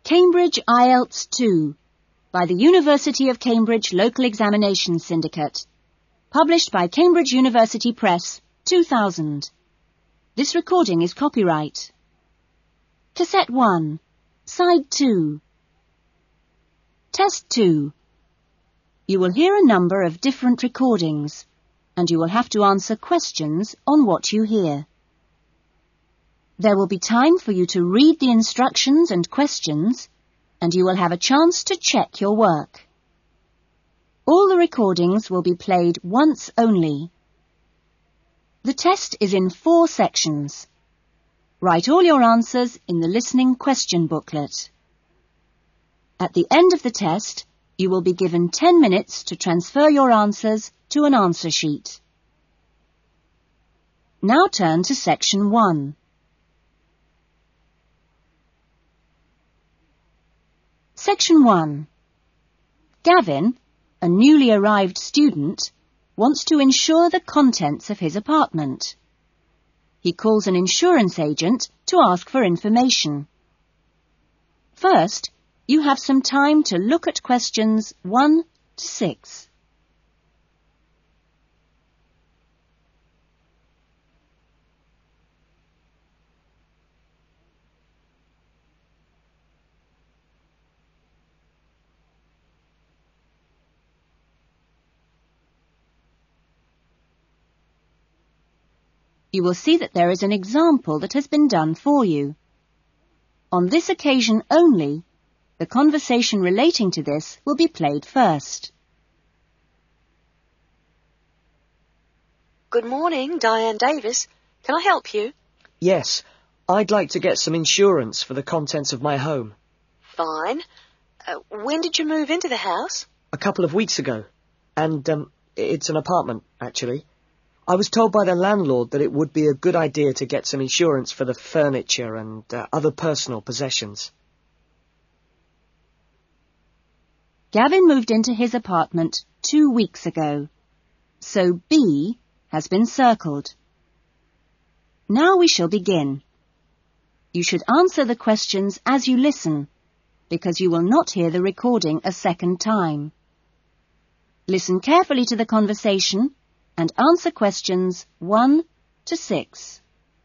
Cambridge IELTS 2 by the University of Cambridge Local Examination Syndicate. Published by Cambridge University Press, 2000. This recording is copyright. Cassette 1, Side 2. Test 2. You will hear a number of different recordings, and you will have to answer questions on what you hear. There will be time for you to read the instructions and questions, and you will have a chance to check your work. All the recordings will be played once only. The test is in 4 sections. Write all your answers in the listening question booklet. At the end of the test, you will be given 10 minutes to transfer your answers to an answer sheet. Now turn to Section 1. Section 1. Gavin, a newly arrived student, wants to insure the contents of his apartment. He calls an insurance agent to ask for information. First, you have some time to look at questions 1 to 6. You will see that there is an example that has been done for you. On this occasion only, the conversation relating to this will be played first. Good morning, Diane Davis. Can I help you? Yes, I'd like to get some insurance for the contents of my home. Fine. When did you move into the house? A couple of weeks ago. And, it's an apartment, actually. I was told by the landlord that it would be a good idea to get some insurance for the furniture and other personal possessions. Gavin moved into his apartment 2 weeks ago, so B has been circled. Now we shall begin. You should answer the questions as you listen, because you will not hear the recording a second time. Listen carefully to the conversation and answer questions 1 to 6.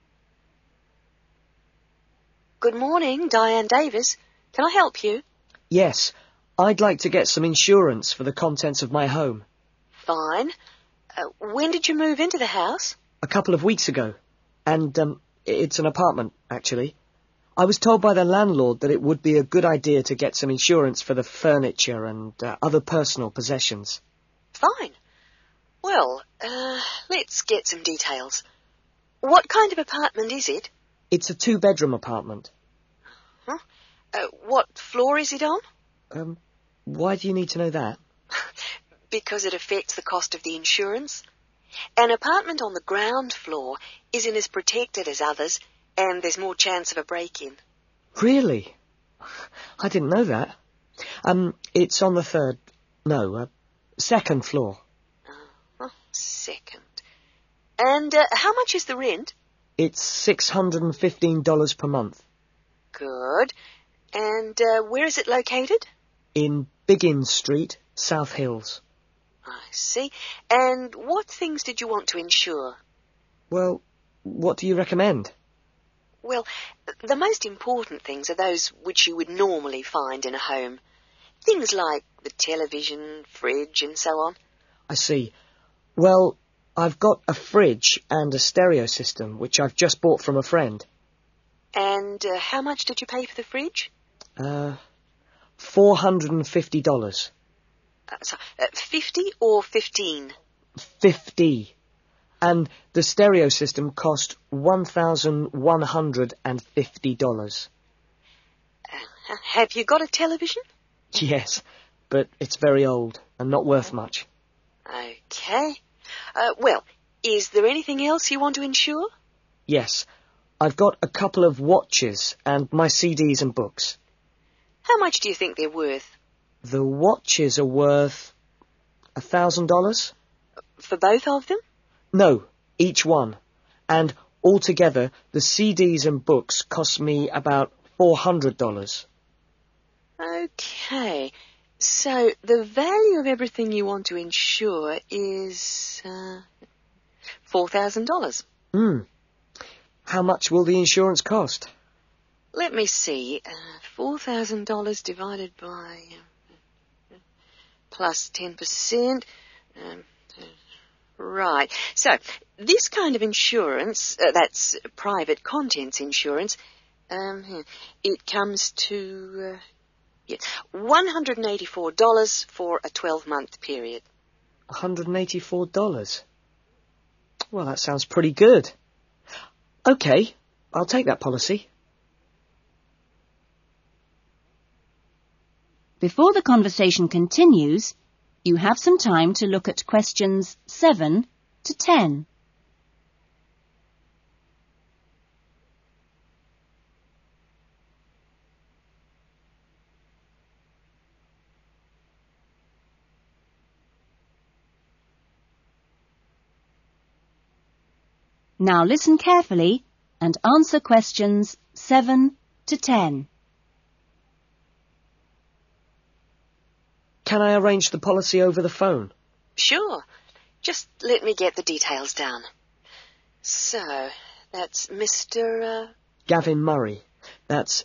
Good morning, Diane Davis. Can I help you? Yes, I'd like to get some insurance for the contents of my home. Fine. When did you move into the house? A couple of weeks ago. And, it's an apartment, actually. I was told by the landlord that it would be a good idea to get some insurance for the furniture and other personal possessions. Fine. Well, let's get some details. What kind of apartment is it? It's a 2-bedroom apartment. Huh? What floor is it on? Why do you need to know that? Because it affects the cost of the insurance. An apartment on the ground floor isn't as protected as others, and there's more chance of a break-in. Really? I didn't know that. It's on the second floor. Second. And how much is the rent? It's $615 per month. Good. And where is it located? In Biggin Street, South Hills. I see. And what things did you want to insure? Well, what do you recommend? Well, the most important things are those which you would normally find in a home. Things like the television, fridge, and so on. I see. Well, I've got a fridge and a stereo system, which I've just bought from a friend. And how much did you pay for the fridge? $450. 50 or 15? 50. And the stereo system cost $1,150. Have you got a television? Yes, but it's very old and not worth much. Okay. Well, is there anything else you want to insure? Yes. I've got a couple of watches and my CDs and books. How much do you think they're worth? The watches are worth $1,000. For both of them? No, each one. And altogether, the CDs and books cost me about $400. Okay, so the value of everything you want to insure is $4,000. How much will the insurance cost? Let me see. $4,000 divided by plus 10%. Right. So this kind of insurance, that's private contents insurance, it comes to $184 for a 12-month period. $184? Well, that sounds pretty good. Okay, I'll take that policy. Before the conversation continues, you have some time to look at questions 7 to 10. Now listen carefully and answer questions 7 to 10. Can I arrange the policy over the phone? Sure. Just let me get the details down. So, that's Mr. Gavin Murray. That's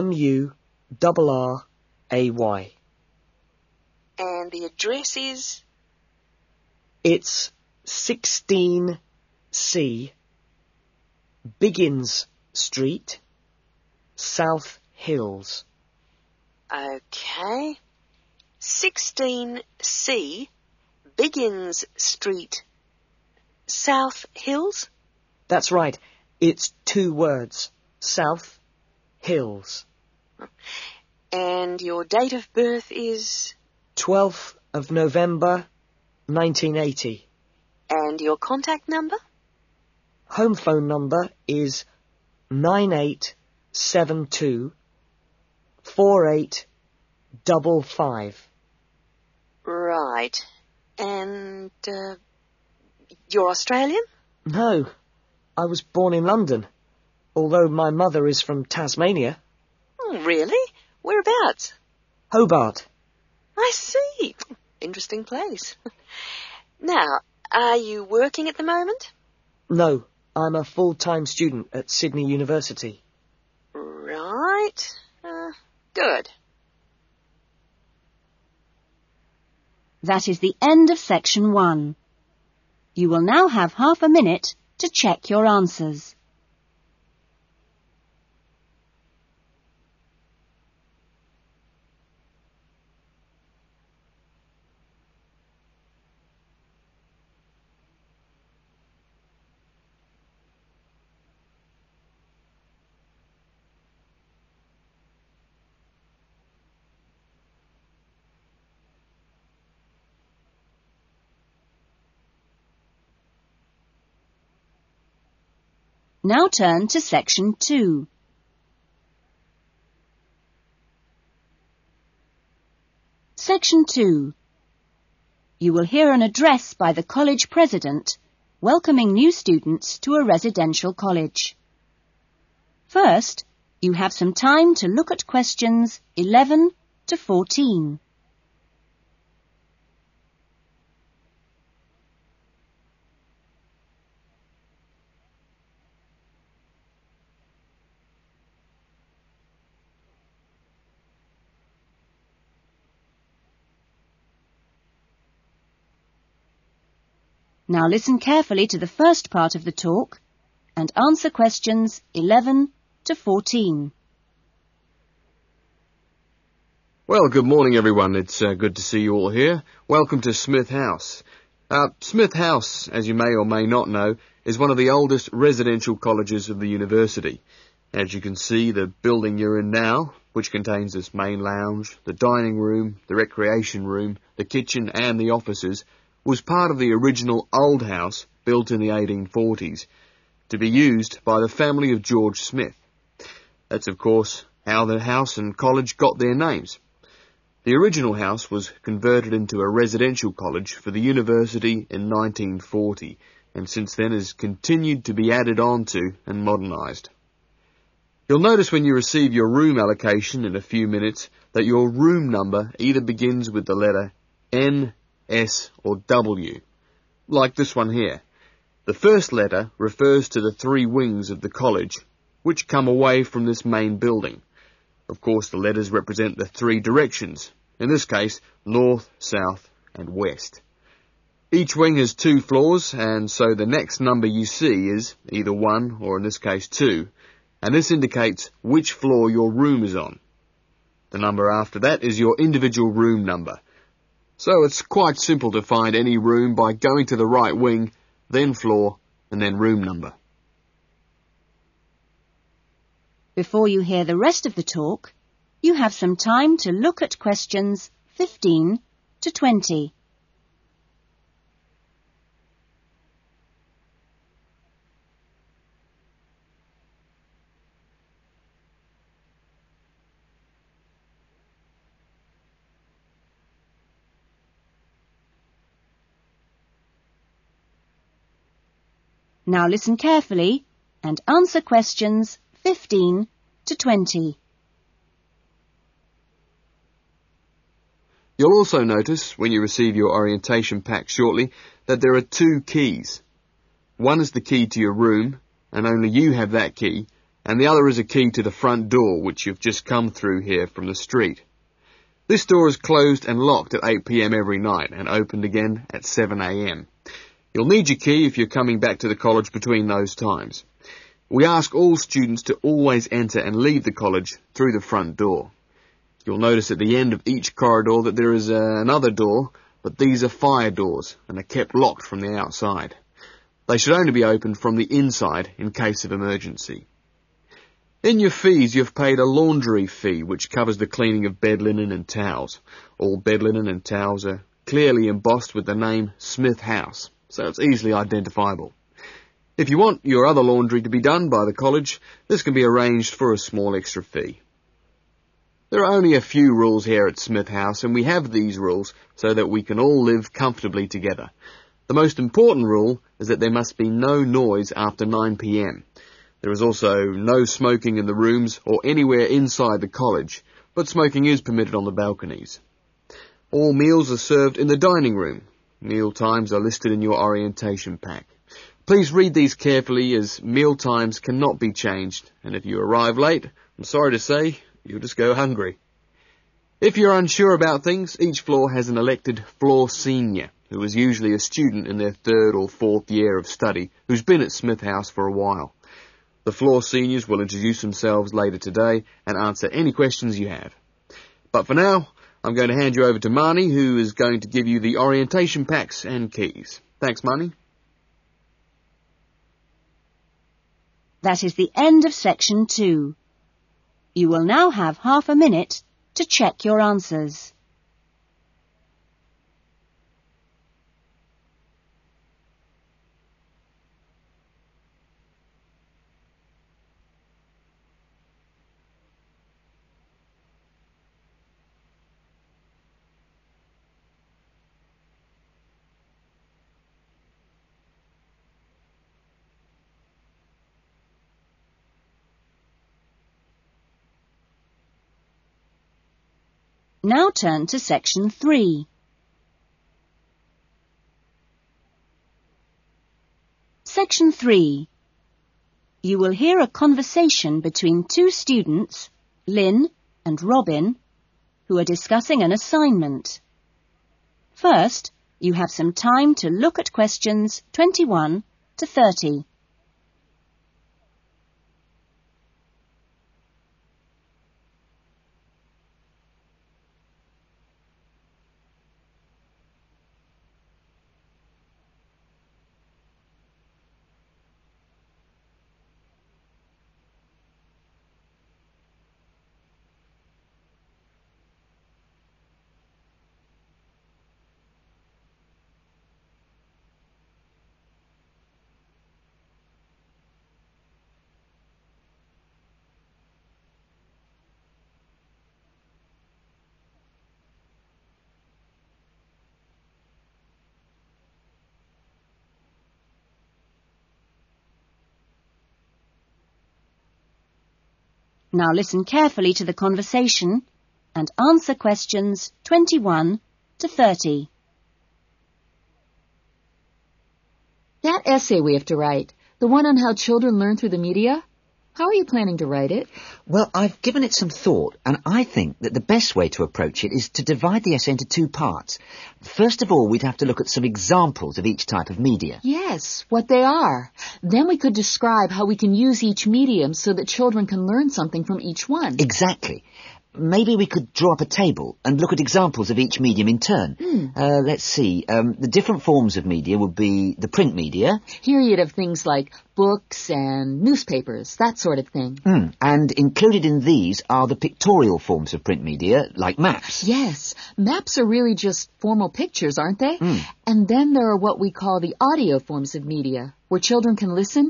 M-U-R-R-A-Y. And the address is? It's 16C, Biggins Street, South Hills. Okay. 16C, Biggins Street, South Hills? That's right. It's 2 words. South Hills. And your date of birth is? 12th of November, 1980. And your contact number? Home phone number is 9872 4855. Right. And, you're Australian? No, I was born in London, although my mother is from Tasmania. Oh, really? Whereabouts? Hobart. I see. Interesting place. Now, are you working at the moment? No, I'm a full-time student at Sydney University. Right. Good. That is the end of section 1. You will now have half a minute to check your answers. Now turn to section 2. Section 2. You will hear an address by the college president welcoming new students to a residential college. First, you have some time to look at questions 11 to 14. Now listen carefully to the first part of the talk and answer questions 11 to 14. Well, good morning, everyone. It's good to see you all here. Welcome to Smith House. Smith House, as you may or may not know, is one of the oldest residential colleges of the university. As you can see, the building you're in now, which contains this main lounge, the dining room, the recreation room, the kitchen and the offices, was part of the original old house built in the 1840s to be used by the family of George Smith. That's, of course, how the house and college got their names. The original house was converted into a residential college for the university in 1940, and since then has continued to be added on to and modernised. You'll notice when you receive your room allocation in a few minutes that your room number either begins with the letter N, S or W, like this one here. The first letter refers to the 3 wings of the college, which come away from this main building. Of course, the letters represent the 3 directions, in this case, north, south and west. Each wing has 2 floors, and so the next number you see is either 1 or in this case 2, and this indicates which floor your room is on. The number after that is your individual room number. So it's quite simple to find any room by going to the right wing, then floor, and then room number. Before you hear the rest of the talk, you have some time to look at questions 15 to 20. Now listen carefully and answer questions 15 to 20. You'll also notice, when you receive your orientation pack shortly, that there are 2 keys. One is the key to your room, and only you have that key, and the other is a key to the front door, which you've just come through here from the street. This door is closed and locked at 8 p.m. every night, and opened again at 7 a.m. You'll need your key if you're coming back to the college between those times. We ask all students to always enter and leave the college through the front door. You'll notice at the end of each corridor that there is another door, but these are fire doors and are kept locked from the outside. They should only be opened from the inside in case of emergency. In your fees, you've paid a laundry fee, which covers the cleaning of bed linen and towels. All bed linen and towels are clearly embossed with the name Smith House, so it's easily identifiable. If you want your other laundry to be done by the college, this can be arranged for a small extra fee. There are only a few rules here at Smith House, and we have these rules so that we can all live comfortably together. The most important rule is that there must be no noise after 9 p.m. There is also no smoking in the rooms or anywhere inside the college, but smoking is permitted on the balconies. All meals are served in the dining room. Meal times are listed in your orientation pack. Please read these carefully, as meal times cannot be changed, and if you arrive late, I'm sorry to say, you'll just go hungry. If you're unsure about things, each floor has an elected floor senior, who is usually a student in their 3rd or 4th year of study, who's been at Smith House for a while. The floor seniors will introduce themselves later today and answer any questions you have. But for now, I'm going to hand you over to Marnie, who is going to give you the orientation packs and keys. Thanks, Marnie. That is the end of section 2. You will now have half a minute to check your answers. Now turn to section 3. Section 3. You will hear a conversation between 2 students, Lynn and Robin, who are discussing an assignment. First, you have some time to look at questions 21 to 30. Now listen carefully to the conversation and answer questions 21 to 30. That essay we have to write, the one on how children learn through the media, how are you planning to write it? Well, I've given it some thought, and I think that the best way to approach it is to divide the essay into two parts. First of all, we'd have to look at some examples of each type of media. Yes, what they are. Then we could describe how we can use each medium so that children can learn something from each one. Exactly. Maybe we could draw up a table and look at examples of each medium in turn. Let's see. The different forms of media would be the print media. Here you'd have things like books and newspapers, that sort of thing. And included in these are the pictorial forms of print media, like maps. Yes, maps are really just formal pictures, aren't they? And then there are what we call the audio forms of media, where children can listen.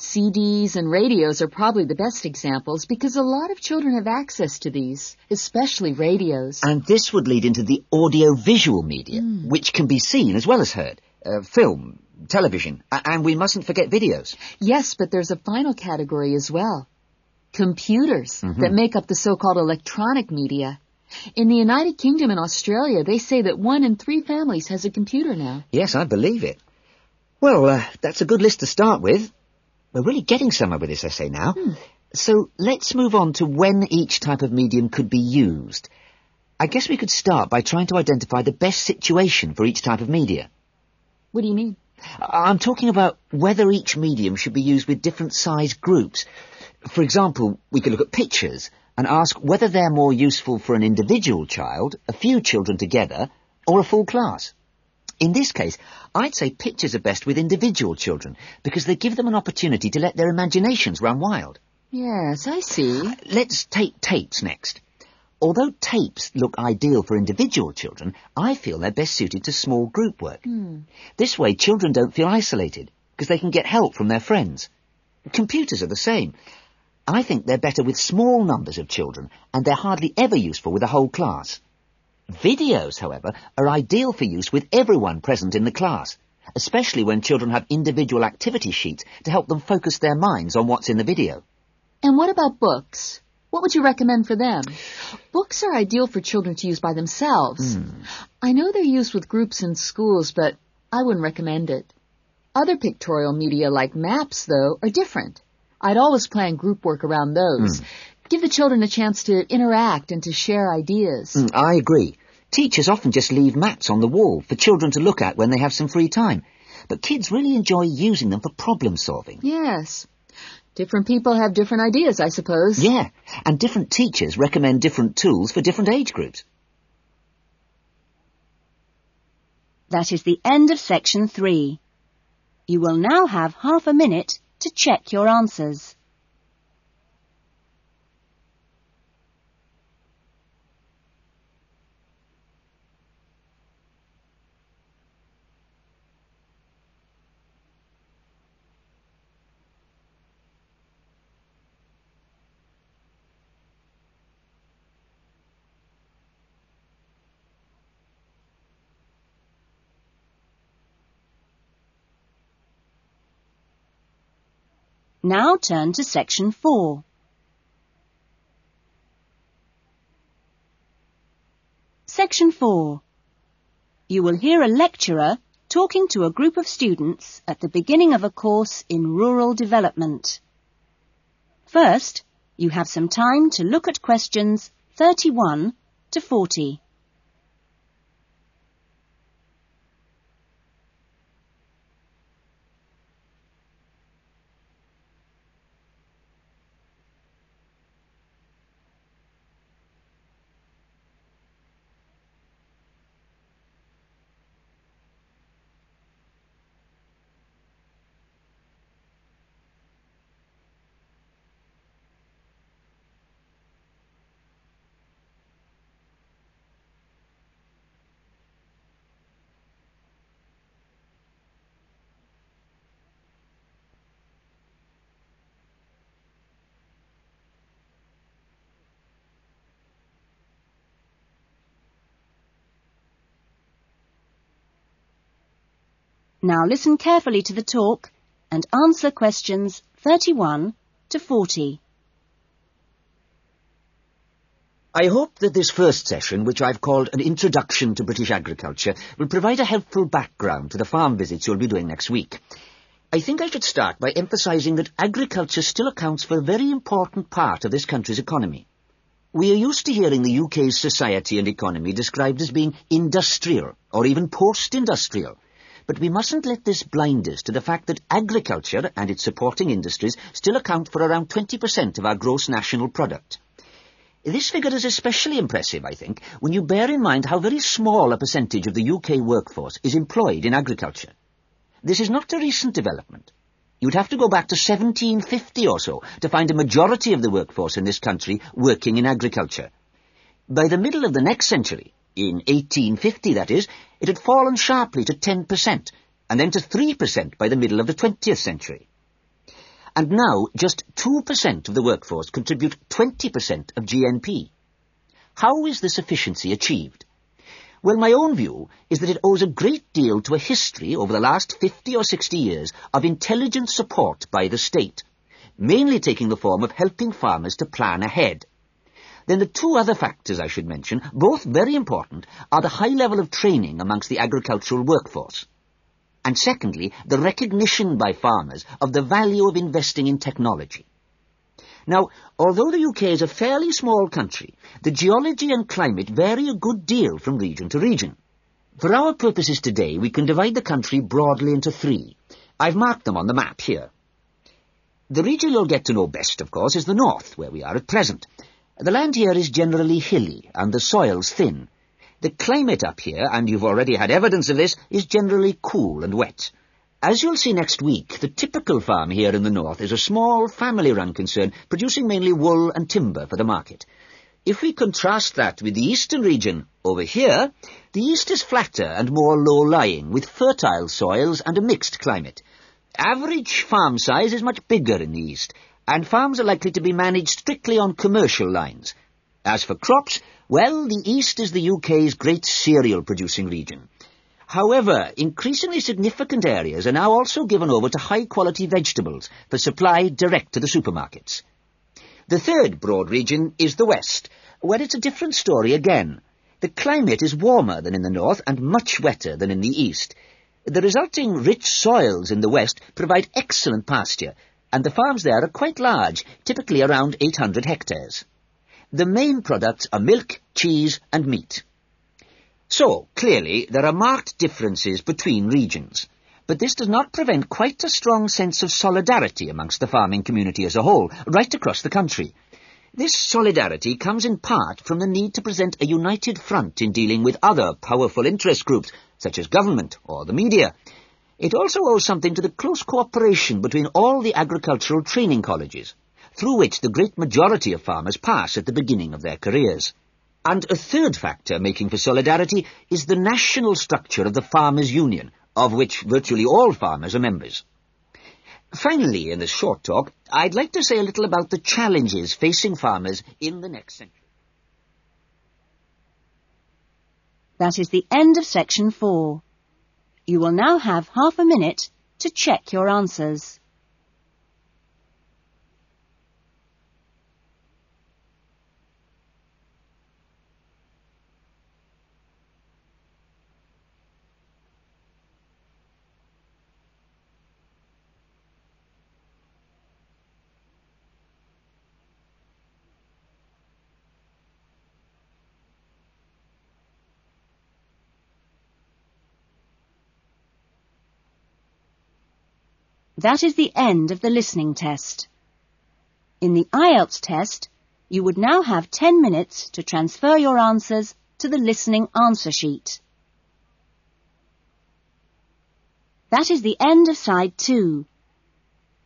CDs and radios are probably the best examples because a lot of children have access to these, especially radios. And this would lead into the audio-visual media, which can be seen as well as heard. Film, television, and we mustn't forget videos. Yes, but there's a final category as well. Computers that make up the so-called electronic media. In the United Kingdom and Australia, they say that 1 in 3 families has a computer now. Yes, I believe it. Well, that's a good list to start with. We're really getting somewhere with this essay now. So let's move on to when each type of medium could be used. I guess we could start by trying to identify the best situation for each type of media. What do you mean? I'm talking about whether each medium should be used with different size groups. For example, we could look at pictures and ask whether they're more useful for an individual child, a few children together, or a full class. In this case, I'd say pictures are best with individual children because they give them an opportunity to let their imaginations run wild. Yes, I see. Let's take tapes next. Although tapes look ideal for individual children, I feel they're best suited to small group work. This way, children don't feel isolated because they can get help from their friends. Computers are the same. I think they're better with small numbers of children, and they're hardly ever useful with a whole class. Videos, however, are ideal for use with everyone present in the class, especially when children have individual activity sheets to help them focus their minds on what's in the video. And what about books? What would you recommend for them? Books are ideal for children to use by themselves. I know they're used with groups in schools, but I wouldn't recommend it. Other pictorial media like maps, though, are different. I'd always plan group work around those. Give the children a chance to interact and to share ideas. I agree. Teachers often just leave maps on the wall for children to look at when they have some free time. But kids really enjoy using them for problem solving. Yes. Different people have different ideas, I suppose. Yeah, and different teachers recommend different tools for different age groups. That is the end of section 3. You will now have half a minute to check your answers. Now turn to section 4. Section 4. You will hear a lecturer talking to a group of students at the beginning of a course in rural development. First, you have some time to look at questions 31 to 40. Now listen carefully to the talk and answer questions 31 to 40. I hope that this first session, which I've called an Introduction to British Agriculture, will provide a helpful background to the farm visits you'll be doing next week. I think I should start by emphasising that agriculture still accounts for a very important part of this country's economy. We are used to hearing the UK's society and economy described as being industrial, or even post-industrial. But we mustn't let this blind us to the fact that agriculture and its supporting industries still account for around 20% of our gross national product. This figure is especially impressive, I think, when you bear in mind how very small a percentage of the UK workforce is employed in agriculture. This is not a recent development. You'd have to go back to 1750 or so to find a majority of the workforce in this country working in agriculture. By the middle of the next century, in 1850 that is, it had fallen sharply to 10%, and then to 3% by the middle of the 20th century. And now, just 2% of the workforce contribute 20% of GNP. How is this efficiency achieved? Well, my own view is that it owes a great deal to a history over the last 50 or 60 years of intelligent support by the state, mainly taking the form of helping farmers to plan ahead. Then the two other factors I should mention, both very important, are the high level of training amongst the agricultural workforce, and secondly, the recognition by farmers of the value of investing in technology. Now, although the UK is a fairly small country, the geology and climate vary a good deal from region to region. For our purposes today, we can divide the country broadly into three. I've marked them on the map here. The region you'll get to know best, of course, is the north, where we are at present. The land here is generally hilly, and the soils thin. The climate up here, and you've already had evidence of this, is generally cool and wet. As you'll see next week, the typical farm here in the north is a small, family-run concern, producing mainly wool and timber for the market. If we contrast that with the eastern region, over here, the east is flatter and more low-lying, with fertile soils and a mixed climate. Average farm size is much bigger in the east, and farms are likely to be managed strictly on commercial lines. As for crops, well, the east is the UK's great cereal-producing region. However, increasingly significant areas are now also given over to high-quality vegetables for supply direct to the supermarkets. The third broad region is the west, where it's a different story again. The climate is warmer than in the north and much wetter than in the east. The resulting rich soils in the west provide excellent pasture, and the farms there are quite large, typically around 800 hectares. The main products are milk, cheese and meat. So, clearly, there are marked differences between regions, but this does not prevent quite a strong sense of solidarity amongst the farming community as a whole, right across the country. This solidarity comes in part from the need to present a united front in dealing with other powerful interest groups, such as government or the media. It also owes something to the close cooperation between all the agricultural training colleges, through which the great majority of farmers pass at the beginning of their careers. And a third factor making for solidarity is the national structure of the Farmers' Union, of which virtually all farmers are members. Finally, in this short talk, I'd like to say a little about the challenges facing farmers in the next century. That is the end of section 4. You will now have half a minute to check your answers. That is the end of the listening test. In the IELTS test, you would now have 10 minutes to transfer your answers to the listening answer sheet. That is the end of side 2.